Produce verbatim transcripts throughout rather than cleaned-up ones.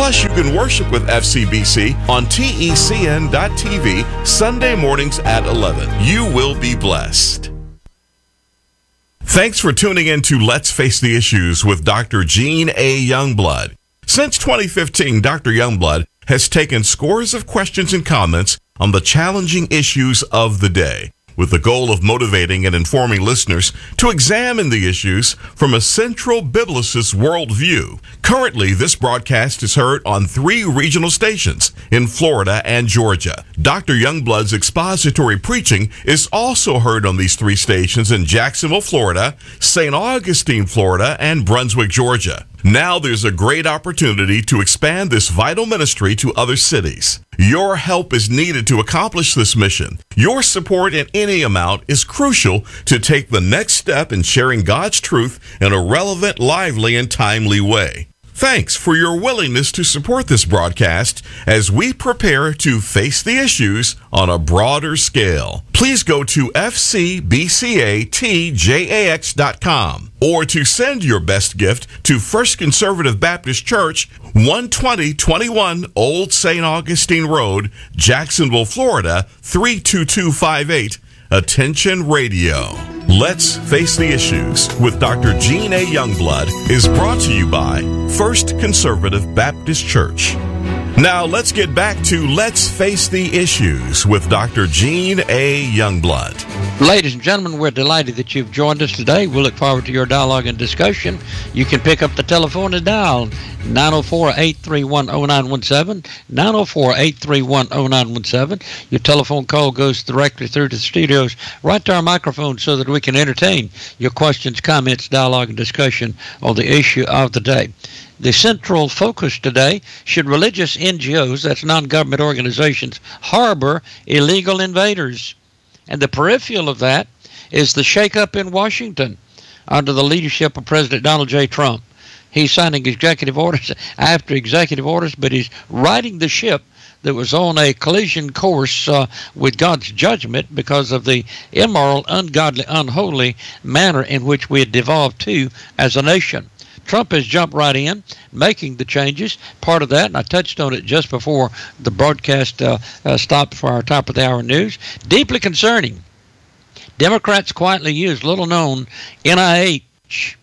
Plus, you can worship with F C B C on T E C N dot T V Sunday mornings at eleven. You will be blessed. Thanks for tuning in to Let's Face the Issues with Doctor Gene A. Youngblood. Since twenty fifteen, Doctor Youngblood has taken scores of questions and comments on the challenging issues of the day, with the goal of motivating and informing listeners to examine the issues from a central biblicist worldview. Currently, this broadcast is heard on three regional stations in Florida and Georgia. Doctor Youngblood's expository preaching is also heard on these three stations in Jacksonville, Florida, Saint Augustine, Florida, and Brunswick, Georgia. Now there's a great opportunity to expand this vital ministry to other cities. Your help is needed to accomplish this mission. Your support in any amount is crucial to take the next step in sharing God's truth in a relevant, lively, and timely way. Thanks for your willingness to support this broadcast as we prepare to face the issues on a broader scale. Please go to F C B C A T J A X dot com or to send your best gift to First Conservative Baptist Church, one twenty twenty-one Old Saint Augustine Road, Jacksonville, Florida, three two two five eight. Attention Radio. Let's Face the Issues with Doctor Gene A. Youngblood is brought to you by First Conservative Baptist Church. Now let's get back to Let's Face the Issues with Doctor Gene A. Youngblood. Ladies and gentlemen, we're delighted that you've joined us today. We look forward to your dialogue and discussion. You can pick up the telephone and dial nine oh four, eight three one, oh nine one seven, nine oh four, eight three one, oh nine one seven. Your telephone call goes directly through to the studios, right to our microphone, so that we can entertain your questions, comments, dialogue, and discussion on the issue of the day. The central focus today: should religious N G Os, that's non-government organizations, harbor illegal invaders? And the peripheral of that is the shakeup in Washington under the leadership of President Donald J. Trump. He's signing executive orders after executive orders, but he's riding the ship that was on a collision course uh, with God's judgment because of the immoral, ungodly, unholy manner in which we had devolved to as a nation. Trump has jumped right in, making the changes. Part of that, and I touched on it just before the broadcast uh, uh, stopped for our top of the hour news, deeply concerning. Democrats quietly use little-known N I H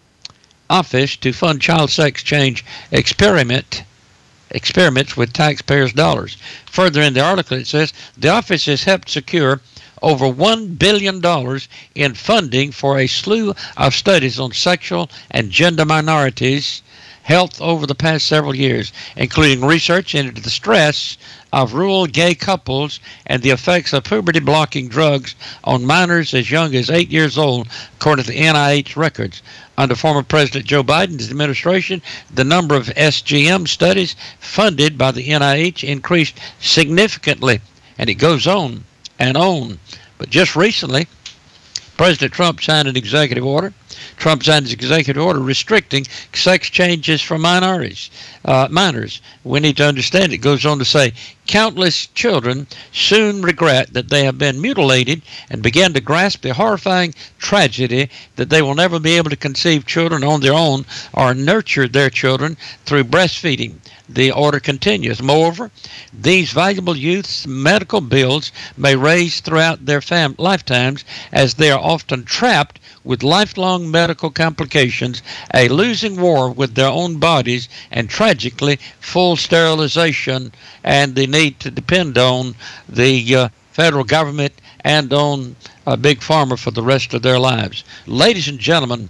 office to fund child sex change experiment experiments with taxpayers' dollars. Further in the article, it says the office has helped secure over one billion dollars in funding for a slew of studies on sexual and gender minorities' health over the past several years, including research into the stress of rural gay couples and the effects of puberty-blocking drugs on minors as young as eight years old, according to the N I H records. Under former President Joe Biden's administration, the number of S G M studies funded by the N I H increased significantly, and it goes on and on. But just recently, President Trump signed an executive order. Trump signed an executive order restricting sex changes for minorities, uh, minors. We need to understand it. Goes on to say, countless children soon regret that they have been mutilated and begin to grasp the horrifying tragedy that they will never be able to conceive children on their own or nurture their children through breastfeeding. The order continues. Moreover, these valuable youth's medical bills may raise throughout their fam- lifetimes, as they are often trapped with lifelong medical complications, a losing war with their own bodies, and tragically full sterilization, and the need to depend on the uh, federal government and on a big pharma for the rest of their lives. Ladies and gentlemen,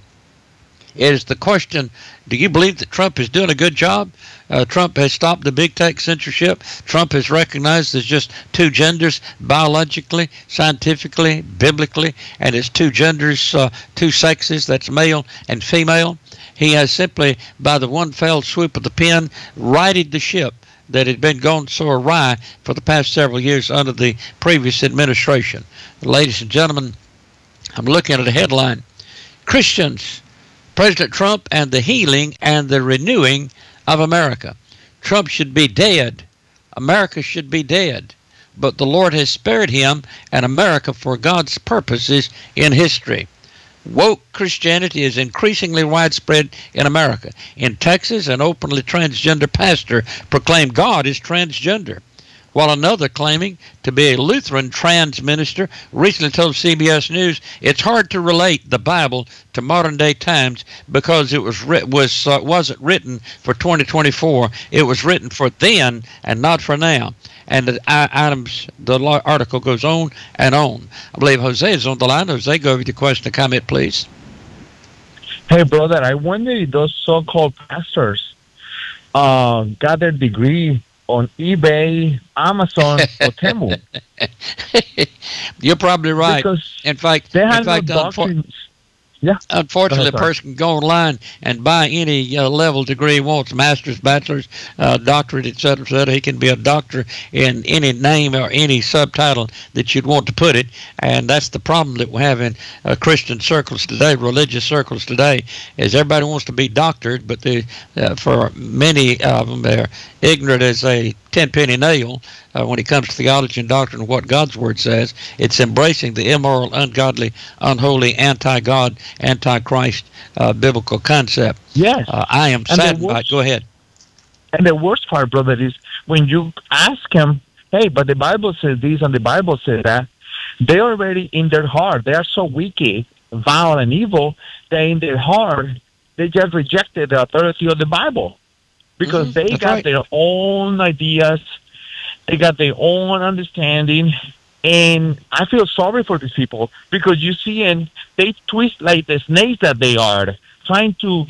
it is the question, do you believe that Trump is doing a good job? Uh, Trump has stopped the big tech censorship. Trump has recognized there's just two genders biologically, scientifically, biblically, and it's two genders, uh, two sexes, that's male and female. He has simply, by the one fell swoop of the pen, righted the ship that had been going so awry for the past several years under the previous administration. Ladies and gentlemen, I'm looking at a headline: Christians, President Trump and the healing and the renewing of America. Trump should be dead. America should be dead. But the Lord has spared him and America for God's purposes in history. Woke Christianity is increasingly widespread in America. In Texas, an openly transgender pastor proclaimed God is transgender, while another claiming to be a Lutheran trans minister recently told C B S News it's hard to relate the Bible to modern-day times because it was was uh, wasn't written for twenty twenty-four. It was written for then and not for now. And the items, the article goes on and on. I believe Jose is on the line. Jose, go over your question and comment, please. Hey, brother, I wonder if those so-called pastors uh, got their degree on eBay, Amazon, or Temu. You're probably right. Because in fact, they have in fact, no doctrines. Yeah. Unfortunately, ahead, a person can go online and buy any uh, level degree he wants, master's, bachelor's, uh, doctorate, et cetera, et cetera. He can be a doctor in any name or any subtitle that you'd want to put it. And that's the problem that we have in uh, Christian circles today, religious circles today, is everybody wants to be doctored, but they, uh, for many of them, they're ignorant as a ten-penny nail uh, when it comes to theology and doctrine and what God's Word says. It's embracing the immoral, ungodly, unholy, anti-God, anti-Christ uh, biblical concept. Yes. Uh, I am saddened by it. Go ahead. And the worst part, brother, is when you ask them, hey, but the Bible says this and the Bible says that, they already in their heart, they are so wicked, vile, and evil, that in their heart, they just rejected the authority of the Bible. Because mm-hmm. they That's got right. their own ideas, they got their own understanding, and I feel sorry for these people because you see, and they twist like the snakes that they are, trying to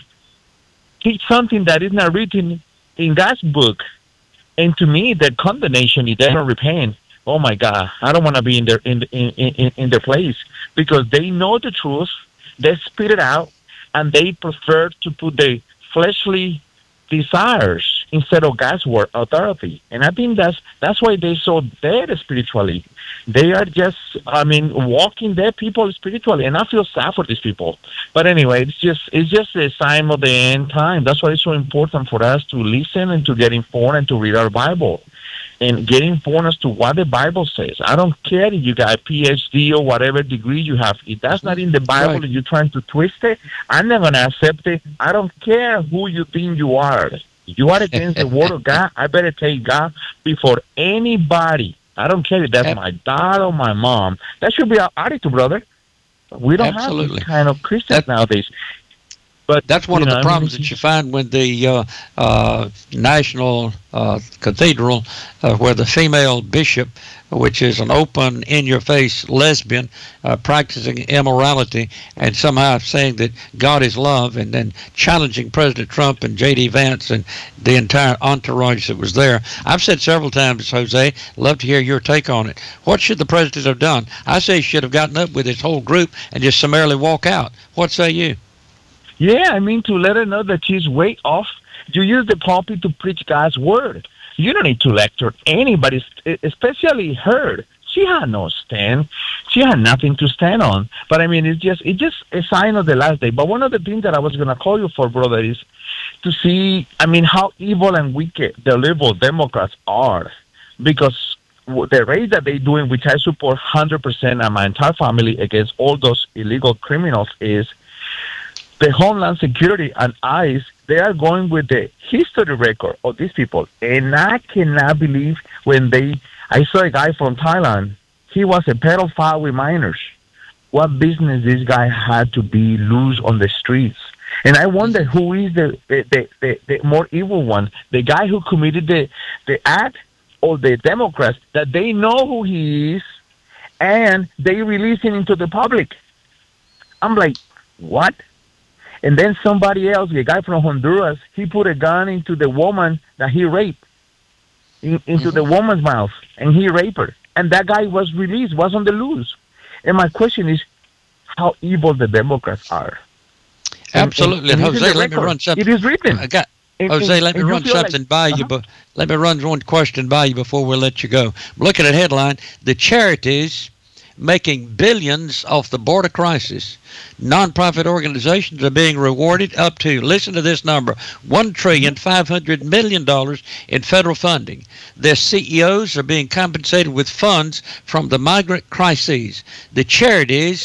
teach something that is not written in God's book. And to me, the condemnation, if they don't repent, oh my God, I don't want to be in their in in, in in their place because they know the truth, they spit it out, and they prefer to put their fleshly desires instead of God's word authority. And I think that's that's why they're so dead spiritually. They are just, I mean, walking dead people spiritually, and I feel sad for these people. But anyway, it's just it's just a sign of the end time. That's why it's so important for us to listen and to get informed and to read our Bible and get informed as to what the Bible says. I don't care if you got a P H D or whatever degree you have. If that's not in the Bible right. and you're trying to twist it, I'm not going to accept it. I don't care who you think you are. You are against the Word of God. I better take God before anybody. I don't care if that's my dad or my mom. That should be our attitude, brother. We don't Absolutely. have this kind of Christians that, nowadays. But that's one of know, the problems I mean, that you find when the uh, uh, National uh, Cathedral, uh, where the female bishop, which is an open, in-your-face lesbian, uh, practicing immorality, and somehow saying that God is love, and then challenging President Trump and J D Vance and the entire entourage that was there. I've said several times, Jose, love to hear your take on it. What should the president have done? I say he should have gotten up with his whole group and just summarily walk out. What say you? Yeah, I mean, to let her know that she's way off. You use the pulpit to preach God's word. You don't need to lecture anybody, especially her. She had no stand. She had nothing to stand on. But I mean, it's just it's just a sign of the last day. But one of the things that I was going to call you for, brother, is to see, I mean, how evil and wicked the liberal Democrats are. Because the raid that they're doing, which I support one hundred percent and my entire family against all those illegal criminals, is the Homeland Security and ICE, they are going with the history record of these people. And I cannot believe when they, I saw a guy from Thailand, he was a pedophile with minors. What business this guy had to be loose on the streets? And I wonder who is the the, the, the, the more evil one, the guy who committed the, the act or the Democrats, that they know who he is and they release him into the public. I'm like, what? And then somebody else, a guy from Honduras, he put a gun into the woman that he raped, in, into mm-hmm. the woman's mouth, and he raped her. And that guy was released, was on the loose. And my question is, how evil the Democrats are. Absolutely. And, and, and Jose, let me run something. It is written. I got, and, Jose, and, let me run something like, by uh-huh. you. But let me run one question by you before we let you go. I'm looking at headline, the charities making billions off the border crisis. Nonprofit organizations are being rewarded up to, listen to this number, one trillion five hundred million dollars in federal funding. Their C E Os are being compensated with funds from the migrant crises. The charities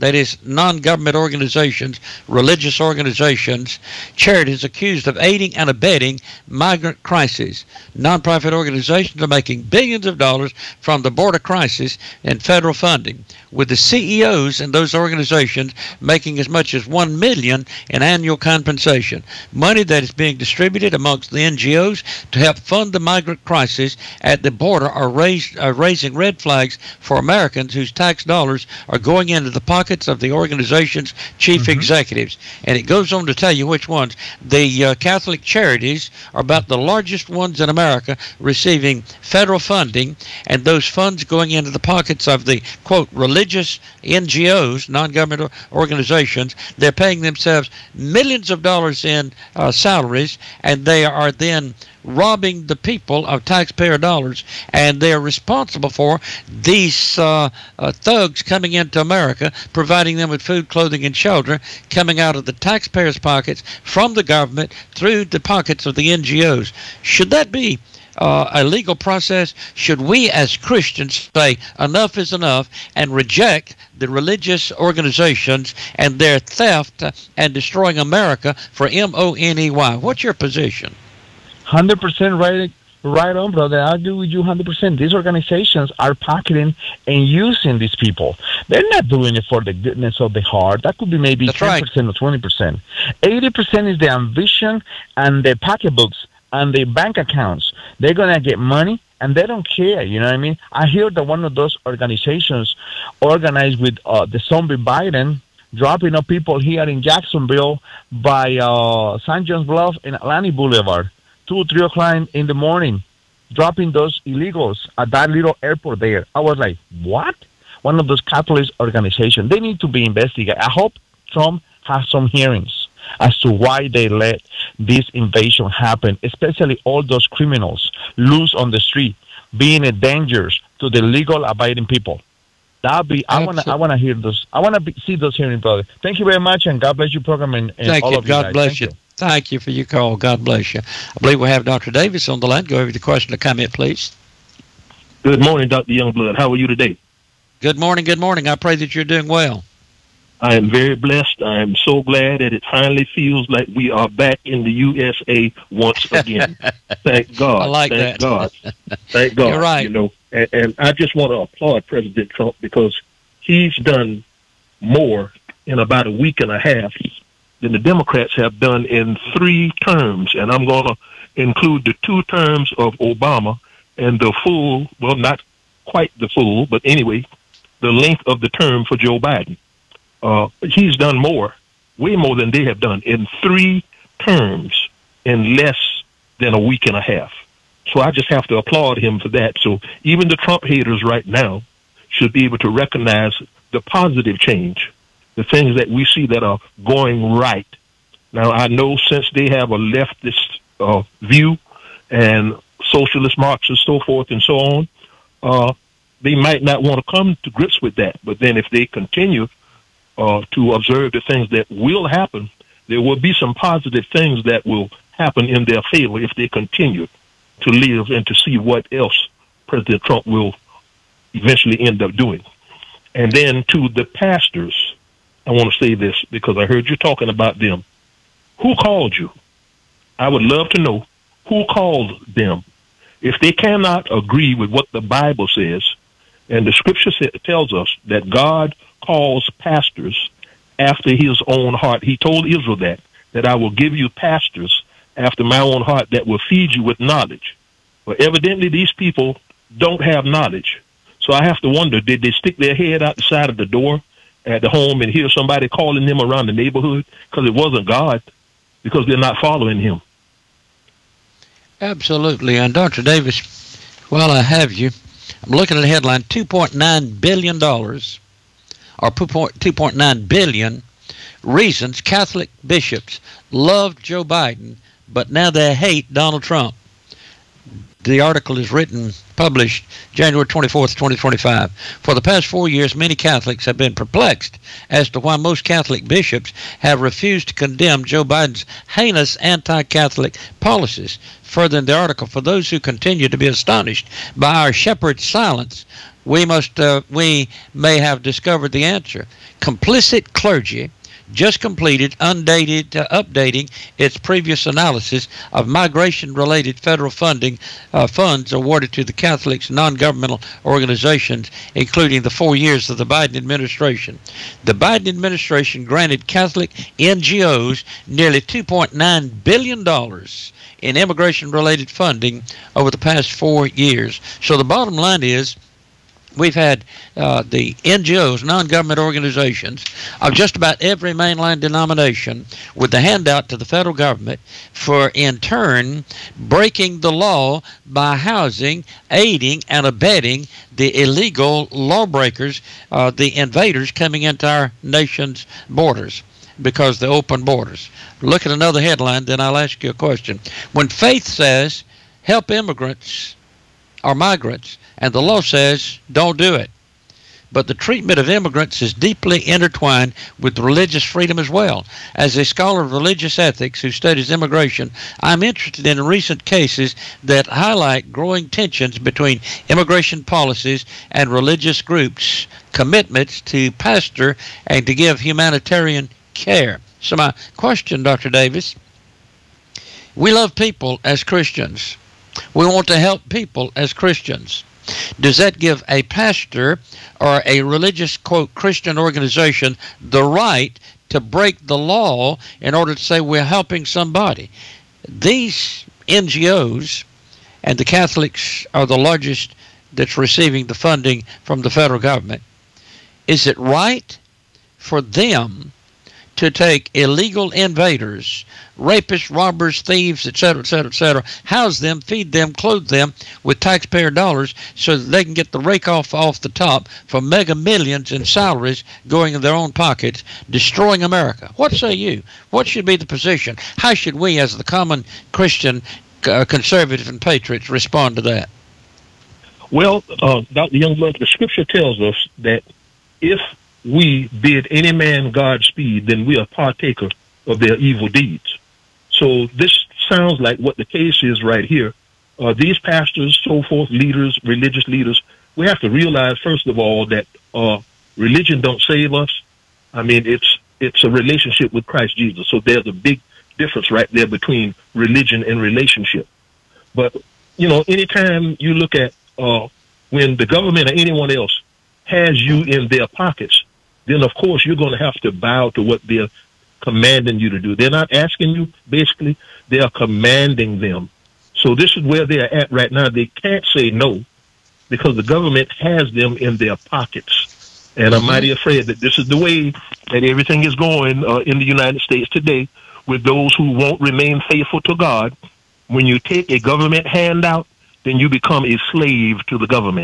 that is, non-government organizations, religious organizations, charities accused of aiding and abetting migrant crises. Nonprofit organizations are making billions of dollars from the border crisis and federal funding, with the C E Os in those organizations making as much as one million dollars in annual compensation, money that is being distributed amongst the N G Os to help fund the migrant crisis at the border are, raised, are raising red flags for Americans whose tax dollars are going into the pockets of the organization's chief mm-hmm. executives. And it goes on to tell you which ones. The uh, Catholic charities are about the largest ones in America receiving federal funding, and those funds going into the pockets of the, quote, religious N G Os, non-government organizations. They're paying themselves millions of dollars in uh, salaries, and they are then robbing the people of taxpayer dollars, and they are responsible for these uh, uh, thugs coming into America, providing them with food, clothing, and shelter, coming out of the taxpayers' pockets from the government through the pockets of the N G Os. Should that be uh, a legal process? Should we as Christians say enough is enough and reject the religious organizations and their theft and destroying America for M O N E Y? What's your position? one hundred percent right, right on, brother. I agree with you one hundred percent. These organizations are pocketing and using these people. They're not doing it for the goodness of the heart. That could be maybe That's ten percent right. or twenty percent. eighty percent is the ambition and the pocketbooks and the bank accounts. They're going to get money, and they don't care, you know what I mean? I hear that one of those organizations organized with uh, the zombie Biden, dropping up people here in Jacksonville by uh, Saint John's Bluff and Atlantic Boulevard, two or three o'clock in the morning, dropping those illegals at that little airport there. I was like, what? One of those Catholic organizations. They need to be investigated. I hope Trump has some hearings as to why they let this invasion happen, especially all those criminals loose on the street, being a danger to the legal abiding people. That'll be. I want to. I want to hear those. I want to see those hearings, brother. Thank you very much, and God bless your program and, and Thank all you. of you. God guys. bless Thank you. you. Thank you for your call. God bless you. I believe we have Doctor Davis on the line. Go over the question or comment, please. Good morning, Doctor Youngblood. How are you today? Good morning. Good morning. I pray that you're doing well. I am very blessed. I am so glad that it finally feels like we are back in the U S A once again. Thank God. I like Thank that. God. Thank God. You're right. You know, and, and I just want to applaud President Trump because he's done more in about a week and a half than the Democrats have done in three terms. And I'm going to include the two terms of Obama and the full, well, not quite the full, but anyway, the length of the term for Joe Biden. Uh, he's done more, way more than they have done in three terms in less than a week and a half. So I just have to applaud him for that. So even the Trump haters right now should be able to recognize the positive change, the things that we see that are going right. Now, I know since they have a leftist uh, view and socialist Marxists, so forth and so on, uh, they might not want to come to grips with that. But then if they continue uh, to observe the things that will happen, there will be some positive things that will happen in their favor if they continue to live and to see what else President Trump will eventually end up doing. And then to the pastors, I want to say this because I heard you talking about them. Who called you? I would love to know who called them. If they cannot agree with what the Bible says, and the scripture tells us that God calls pastors after his own heart. He told Israel that, that I will give you pastors after my own heart that will feed you with knowledge. But evidently these people don't have knowledge. So I have to wonder, did they stick their head out the side of the door at the home and hear somebody calling them around the neighborhood? Because it wasn't God, because they're not following him. Absolutely. And Doctor Davis, while I have you, I'm looking at the headline, two point nine billion dollars, or two point nine billion reasons Catholic bishops loved Joe Biden, but now they hate Donald Trump. The article is written, published January twenty-fourth, twenty twenty-five. For the past four years, many Catholics have been perplexed as to why most Catholic bishops have refused to condemn Joe Biden's heinous anti-Catholic policies. Further in the article, for those who continue to be astonished by our shepherd's silence, we must uh, we may have discovered the answer. Complicit clergy just completed undated uh, updating its previous analysis of migration-related federal funding uh, funds awarded to the Catholics non-governmental organizations, including the four years of the Biden administration. The Biden administration granted Catholic N G Os nearly two point nine billion dollars in immigration-related funding over the past four years. So the bottom line is, we've had uh, the N G Os, non-government organizations, of just about every mainline denomination with the handout to the federal government for, in turn, breaking the law by housing, aiding, and abetting the illegal lawbreakers, uh, the invaders coming into our nation's borders because the open borders. Look at another headline, then I'll ask you a question. When faith says, help immigrants or migrants, and the law says, don't do it. But the treatment of immigrants is deeply intertwined with religious freedom as well. As a scholar of religious ethics who studies immigration, I'm interested in recent cases that highlight growing tensions between immigration policies and religious groups' commitments to pastor and to give humanitarian care. So my question, Doctor Davis, we love people as Christians. We want to help people as Christians. Does that give a pastor or a religious, quote, Christian organization the right to break the law in order to say we're helping somebody? These N G Os, and the Catholics are the largest that's receiving the funding from the federal government. Is it right for them to take illegal invaders, rapists, robbers, thieves, et cetera, et cetera, et cetera, house them, feed them, clothe them with taxpayer dollars so that they can get the rake off off the top for mega millions in salaries going in their own pockets, destroying America? What say you? What should be the position? How should we, as the common Christian uh, conservative and patriots, respond to that? Well, uh, Doctor Youngblood, the scripture tells us that if we bid any man Godspeed, then we are partaker of their evil deeds. So this sounds like what the case is right here. Uh, these pastors, so forth, leaders, religious leaders, we have to realize, first of all, that uh, religion don't save us. I mean, it's it's a relationship with Christ Jesus. So there's a big difference right there between religion and relationship. But, you know, anytime you look at uh, when the government or anyone else has you in their pockets, then of course you're going to have to bow to what they're commanding you to do. They're not asking you, basically, they are commanding them. So this is where they're at right now. They can't say no because the government has them in their pockets. And I'm mighty afraid that this is the way that everything is going uh, in the United States today with those who won't remain faithful to God. When you take a government handout, then you become a slave to the government.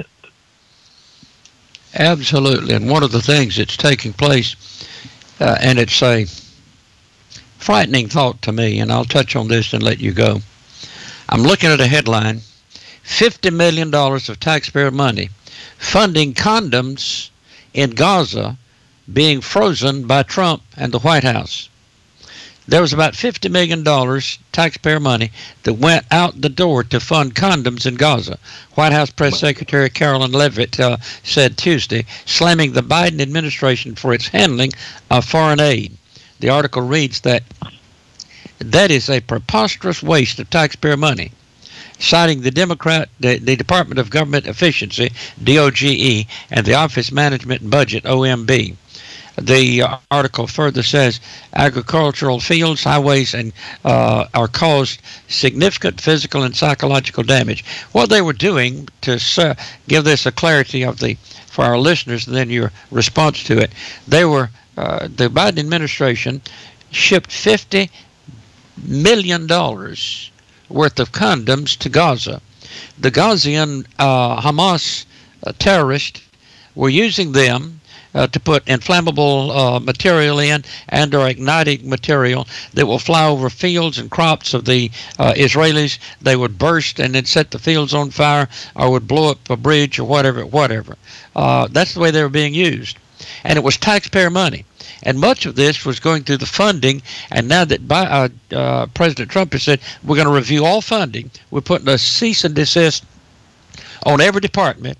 Absolutely. And one of the things that's taking place, uh, and it's a frightening thought to me, and I'll touch on this and let you go. I'm looking at a headline, fifty million dollars of taxpayer money funding condoms in Gaza being frozen by Trump and the White House. There was about fifty million dollars taxpayer money that went out the door to fund condoms in Gaza. White House Press Secretary Carolyn Leavitt uh, said Tuesday, slamming the Biden administration for its handling of foreign aid. The article reads that that is a preposterous waste of taxpayer money, citing the Democrat, the, the Department of Government Efficiency, D O G E, and the Office Management and Budget, O M B. The uh, article further says agricultural fields, highways, and uh, are caused significant physical and psychological damage. What they were doing to uh, give this a clarity of the for our listeners, and then your response to it, they were uh, the Biden administration shipped fifty million dollars worth of condoms to Gaza. The Gazian uh, Hamas uh, terrorists were using them Uh, to put inflammable uh, material in and or igniting material that will fly over fields and crops of the uh, Israelis. They would burst and then set the fields on fire or would blow up a bridge or whatever, whatever. Uh, that's the way they were being used. And it was taxpayer money. And much of this was going through the funding. And now that by, uh, uh, President Trump has said, we're going to review all funding, we're putting a cease and desist on every department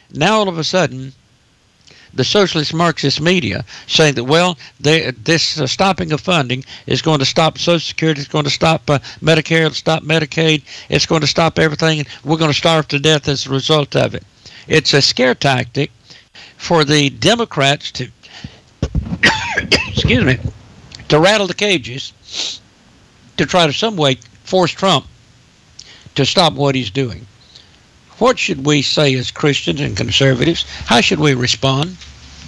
now all of a sudden, the socialist Marxist media saying that, well, they, this uh, stopping of funding is going to stop Social Security, it's going to stop uh, Medicare, it'll stop Medicaid, it's going to stop everything, and we're going to starve to death as a result of it. It's a scare tactic for the Democrats to, excuse me, to rattle the cages, to try to some way force Trump to stop what he's doing. What should we say as Christians and conservatives? How should we respond?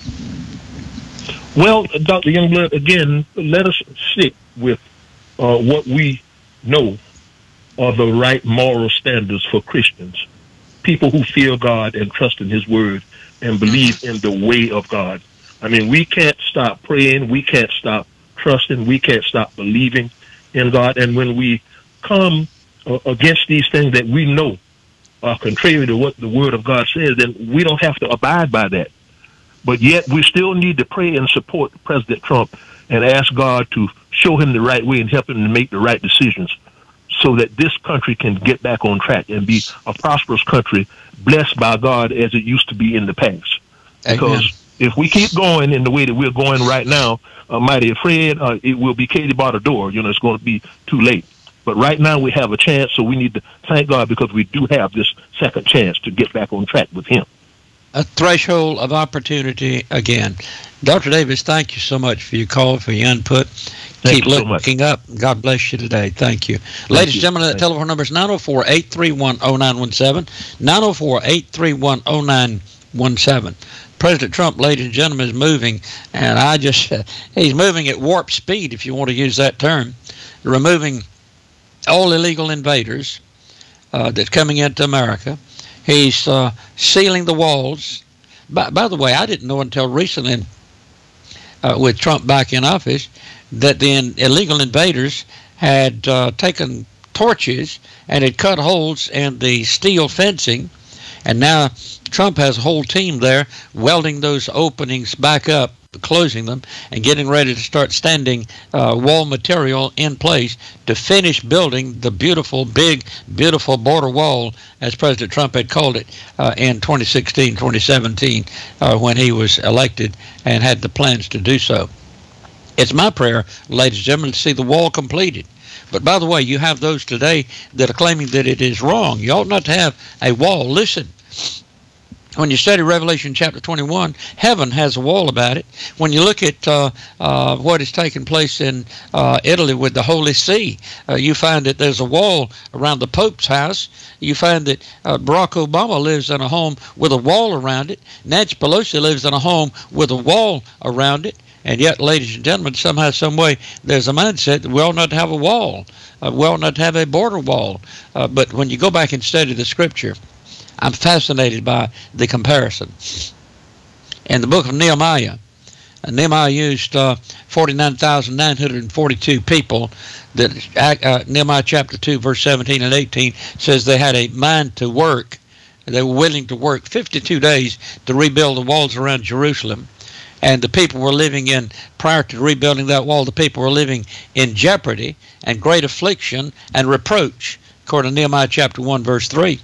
Well, Doctor Youngblood, again, let us stick with uh, what we know are the right moral standards for Christians, people who fear God and trust in His Word and believe in the way of God. I mean, we can't stop praying, we can't stop trusting, we can't stop believing in God. And when we come uh, against these things that we know are contrary to what the Word of God says, then we don't have to abide by that. But yet we still need to pray and support President Trump and ask God to show him the right way and help him to make the right decisions so that this country can get back on track and be a prosperous country blessed by God as it used to be in the past. Because Amen. If we keep going in the way that we're going right now, uh, mighty afraid, uh, it will be Katie by the door. You know, it's going to be too late. But right now we have a chance, so we need to thank God because we do have this second chance to get back on track with Him. A threshold of opportunity again. Doctor Davis, thank you so much for your call, for your input. Thank Keep you so looking much. up. God bless you today. Thank you. Thank Ladies you. and gentlemen, that telephone number is nine oh four, eight three one, oh nine one seven, nine oh four, eight three one, oh nine one seven. President Trump, ladies and gentlemen, is moving, and I just, uh, he's moving at warp speed, if you want to use that term, removing all illegal invaders uh, that's coming into America. He's uh, sealing the walls. By, by the way, I didn't know until recently, uh, with Trump back in office, that the in, illegal invaders had uh, taken torches and had cut holes in the steel fencing, and now Trump has a whole team there welding those openings back up, closing them, and getting ready to start standing uh, wall material in place to finish building the beautiful, big, beautiful border wall, as President Trump had called it uh, in twenty sixteen, twenty seventeen, uh, when he was elected and had the plans to do so. It's my prayer, ladies and gentlemen, to see the wall completed. But by the way, you have those today that are claiming that it is wrong. You ought not to have a wall. Listen. When you study Revelation chapter twenty-one, heaven has a wall about it. When you look at uh, uh, what is taking place in uh, Italy with the Holy See, uh, you find that there's a wall around the Pope's house. You find that uh, Barack Obama lives in a home with a wall around it. Nancy Pelosi lives in a home with a wall around it. And yet, ladies and gentlemen, somehow, some way, there's a mindset that we ought not to have a wall. Uh, we ought not to have a border wall. Uh, but when you go back and study the Scripture, I'm fascinated by the comparison. In the book of Nehemiah, uh, Nehemiah used uh, forty-nine thousand nine hundred forty-two people. That uh, Nehemiah chapter two, verse seventeen and eighteen says they had a mind to work. They were willing to work fifty-two days to rebuild the walls around Jerusalem. And the people were living in, prior to rebuilding that wall, the people were living in jeopardy and great affliction and reproach, according to Nehemiah chapter one, verse three.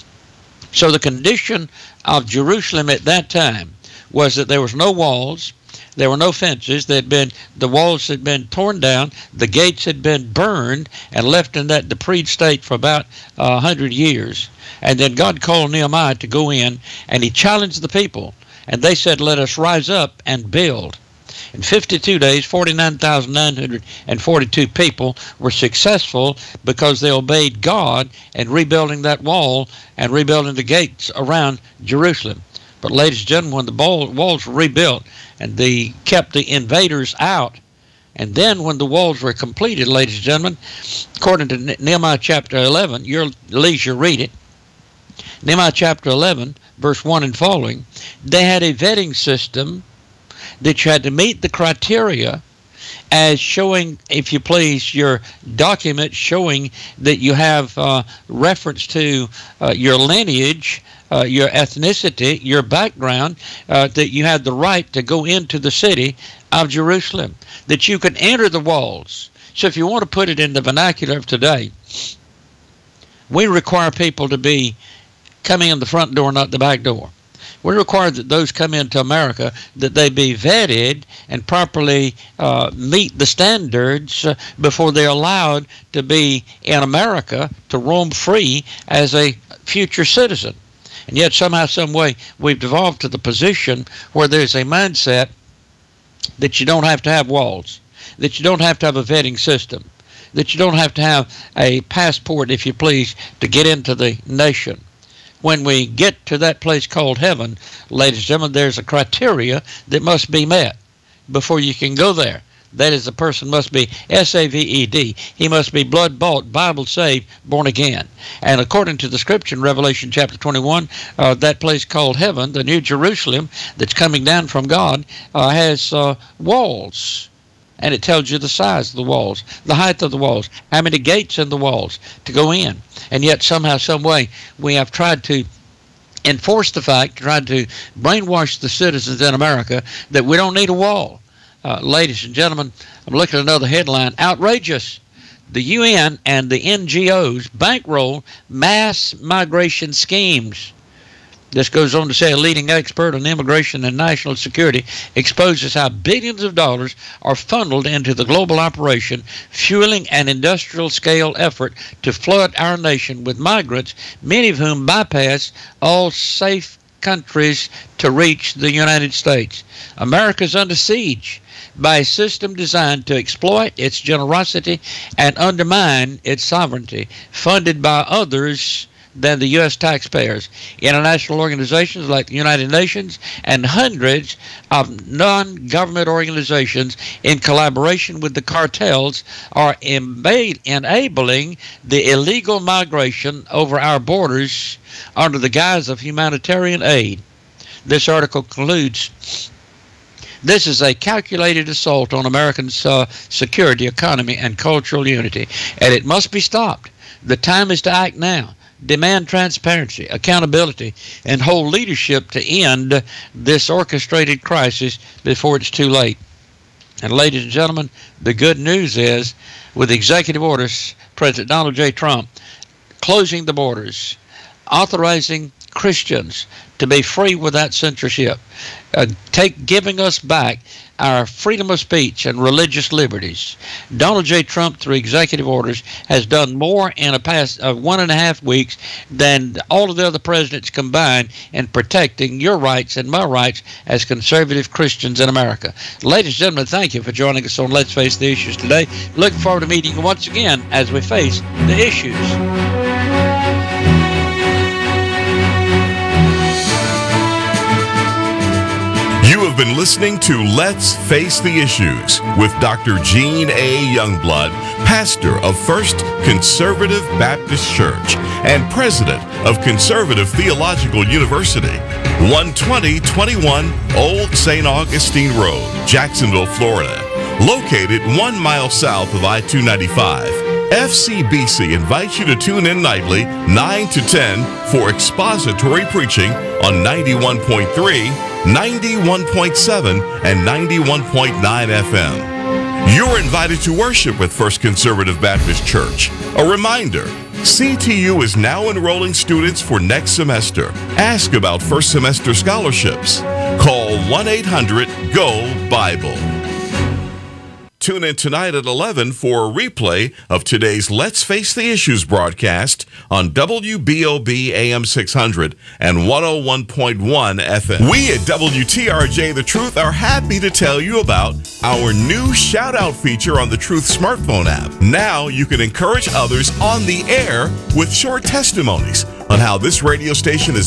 So the condition of Jerusalem at that time was that there was no walls, there were no fences, there had been, the walls had been torn down, the gates had been burned and left in that depraved state for about a uh, hundred years. And then God called Nehemiah to go in, and he challenged the people, and they said, let us rise up and build. In fifty-two days, forty-nine thousand nine hundred forty-two people were successful because they obeyed God in rebuilding that wall and rebuilding the gates around Jerusalem. But ladies and gentlemen, when the walls were rebuilt and they kept the invaders out, and then when the walls were completed, ladies and gentlemen, according to Nehemiah chapter eleven, your leisure read it, Nehemiah chapter eleven, verse one and following, they had a vetting system that you had to meet the criteria as showing, if you please, your document showing that you have uh, reference to uh, your lineage, uh, your ethnicity, your background, uh, that you had the right to go into the city of Jerusalem, that you could enter the walls. So if you want to put it in the vernacular of today, we require people to be coming in the front door, not the back door. We require that those come into America, that they be vetted and properly uh, meet the standards uh, before they're allowed to be in America to roam free as a future citizen. And yet somehow, some way, we've devolved to the position where there's a mindset that you don't have to have walls, that you don't have to have a vetting system, that you don't have to have a passport, if you please, to get into the nation. When we get to that place called heaven, ladies and gentlemen, there's a criteria that must be met before you can go there. That is, the person must be S A V E D. He must be blood-bought, Bible-saved, born again. And according to the Scripture in Revelation chapter twenty-one, uh, that place called heaven, the New Jerusalem that's coming down from God, uh, has uh, walls. And it tells you the size of the walls, the height of the walls, how many gates in the walls to go in. And yet somehow, some way, we have tried to enforce the fact, tried to brainwash the citizens in America that we don't need a wall. Uh, ladies and gentlemen, I'm looking at another headline. Outrageous. The U N and the N G Os bankroll mass migration schemes. This goes on to say a leading expert on immigration and national security exposes how billions of dollars are funneled into the global operation, fueling an industrial-scale effort to flood our nation with migrants, many of whom bypass all safe countries to reach the United States. America's under siege by a system designed to exploit its generosity and undermine its sovereignty, funded by others than the U S taxpayers. International organizations like the United Nations and hundreds of non-government organizations in collaboration with the cartels are enabling the illegal migration over our borders under the guise of humanitarian aid. This article concludes, this is a calculated assault on Americans' uh, security, economy, and cultural unity, and it must be stopped. The time is to act now. Demand transparency, accountability, and hold leadership to end this orchestrated crisis before it's too late. And ladies and gentlemen, the good news is, with executive orders, President Donald J. Trump closing the borders, authorizing Christians to be free without censorship, uh, take giving us back our freedom of speech and religious liberties. Donald J. Trump, through executive orders, has done more in a past uh, one and a half weeks than all of the other presidents combined in protecting your rights and my rights as conservative Christians in America. Ladies and gentlemen, thank you for joining us on Let's Face the Issues today. Looking forward to meeting you once again as we face the issues. You have been listening to Let's Face the Issues with Doctor Gene A. Youngblood, pastor of First Conservative Baptist Church and president of Conservative Theological University, one twenty twenty-one Old Saint Augustine Road, Jacksonville, Florida. Located one mile south of I two ninety-five, F C B C invites you to tune in nightly, nine to ten, for expository preaching on ninety-one point three, ninety-one point seven, and ninety-one point nine F M. You're invited to worship with First Conservative Baptist Church. A reminder, C T U is now enrolling students for next semester. Ask about first semester scholarships. Call one eight hundred G O Bible. Tune in tonight at eleven for a replay of today's Let's Face the Issues broadcast on W B O B A M six hundred and one oh one point one F M. We at W T R J The Truth are happy to tell you about our new shout-out feature on the Truth smartphone app. Now you can encourage others on the air with short testimonies on how this radio station is